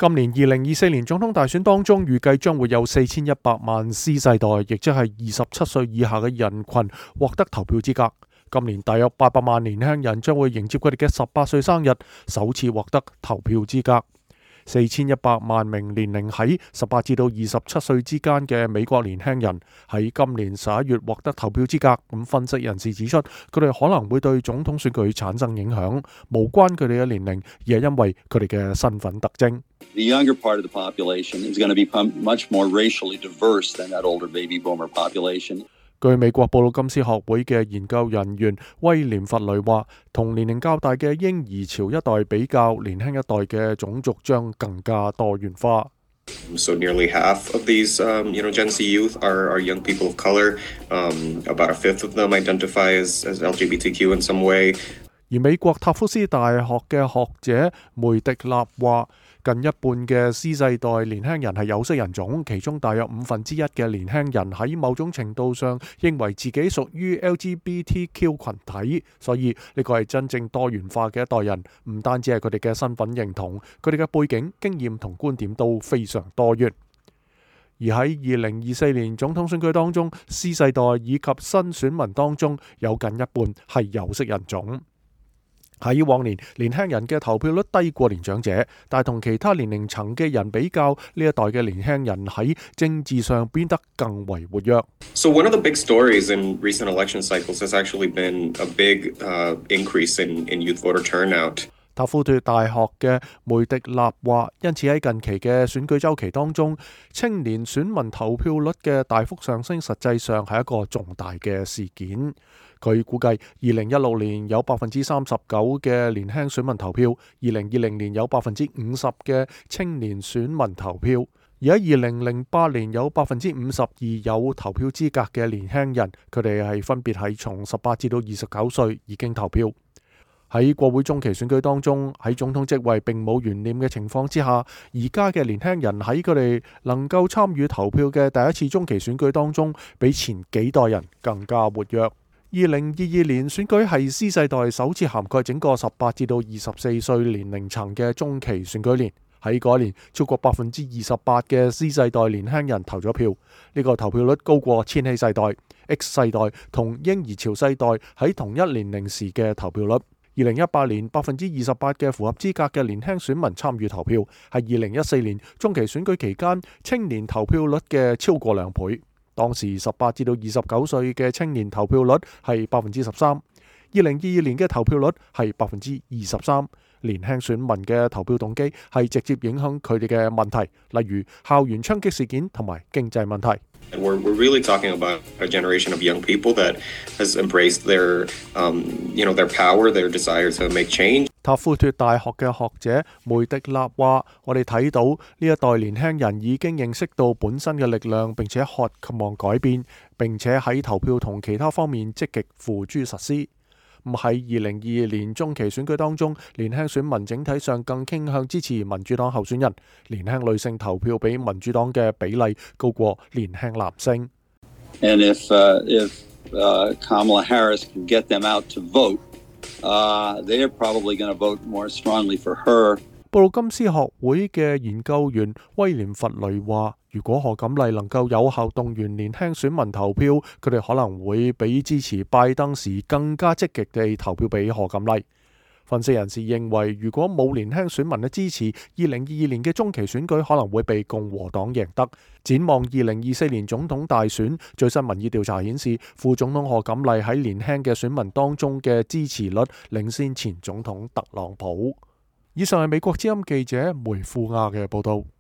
今年2024年總統大選當中，預計將會有4100萬 C 世代，亦即係27歲以下嘅人群獲得投票資格。今年大約800萬年輕人將會迎接佢哋嘅18歲生日，首次獲得投票資格。4100萬名年齡喺18至到27歲之間嘅美國年輕人喺今年11月獲得投票資格。咁分析人士指出，佢哋可能會對總統選舉產生影響，無關佢哋嘅年齡，而係因為佢哋嘅身份特徵。 The younger part of the population is going to become much more racially diverse than that older baby boomer population. 據美國布魯金斯學會嘅研究人員威廉弗雷話，同年齡較大嘅嬰兒潮一代比較，年輕一代嘅種族將更加多元化。 So nearly half of these, Gen Z youth are young people of color. About a fifth of them identify as LGBTQ in some way. 而美國塔夫斯大學嘅學者梅迪納話，近一半嘅 C 世代年輕人係有色人種，其中大約1/5嘅年輕人喺某種程度上認為自己屬於 LGBTQ 群體，所以呢個係真正多元化嘅一代人，唔單止係佢哋嘅身份認同，佢哋嘅背景、經驗同觀點都非常多元。而喺2024年總統選舉當中， C 世代以及新選民當中有近一半係有色人種。喺往年，年輕人嘅投票率低過年長者，但係同其他年齡層嘅人比較，呢一代嘅年輕人喺政治上變得更為活躍。 So one of the big stories in recent election cycles has actually been a big increase in youth voter turnout. 塔夫托大學嘅梅迪納話，因此喺近期嘅選舉週期當中，青年選民投票率嘅大幅上升，實際上係一個重大嘅事件。佢估計2016年有39%嘅年輕選民投票，2020年有50%嘅青年選民投票，而喺2008年有52%有投票資格嘅年輕人，佢哋係分別係從18至到29歲已經投票。喺國會中期選舉當中，喺總統職位並冇懸念嘅情況之下，而家嘅年輕人喺佢哋能夠參與投票嘅第一次中期選舉當中，比前幾代人更加活躍。2022年選舉係 C 世代首次涵蓋整個18至到24歲年齡層嘅中期選舉年。喺嗰年，超過28%嘅 C 世代年輕人投咗票，呢個投票率高過千禧世代、X 世代同嬰兒潮世代喺同一年齡時嘅投票率。2018年28%嘅符合資格嘅年輕選民參與投票，係2014年中期選舉期間青年投票率嘅超過2倍。當時18至到29歲嘅青年投票率係13%，2022年嘅投票率係23%。年輕選民嘅投票動機係直接影響佢哋嘅問題，例如校園槍擊事件同埋經濟問題。 We're really talking about a generation of young people that has embraced their power, their desire to make change. 塔夫托大學嘅學者梅迪納話，我哋睇到呢一代年輕人已經認識到本身嘅力量，並且渴望改變，並且喺投票同其他方面積極付諸實施。喺2022年中期選舉當中，年輕選民整體上更傾向支持民主黨候選人，年輕女性投票比民主黨嘅比例高過年輕男性。 And if Kamala Harris can get them out to vote, they're probably going to vote more strongly for her. 布魯金斯學會嘅研究員威廉弗雷話，如果賀錦麗能夠有效動員年輕選民投票，佢哋可能會比支持拜登時更加積極地投票俾賀錦麗。分析人士認為，如果冇年輕選民嘅支持，2022年嘅中期選舉可能會被共和黨贏得。展望2024年總統大選，最新民意調查顯示，副總統賀錦麗喺年輕嘅選民當中嘅支持率領先前總統特朗普。以上係美國之音記者梅富亞嘅報道。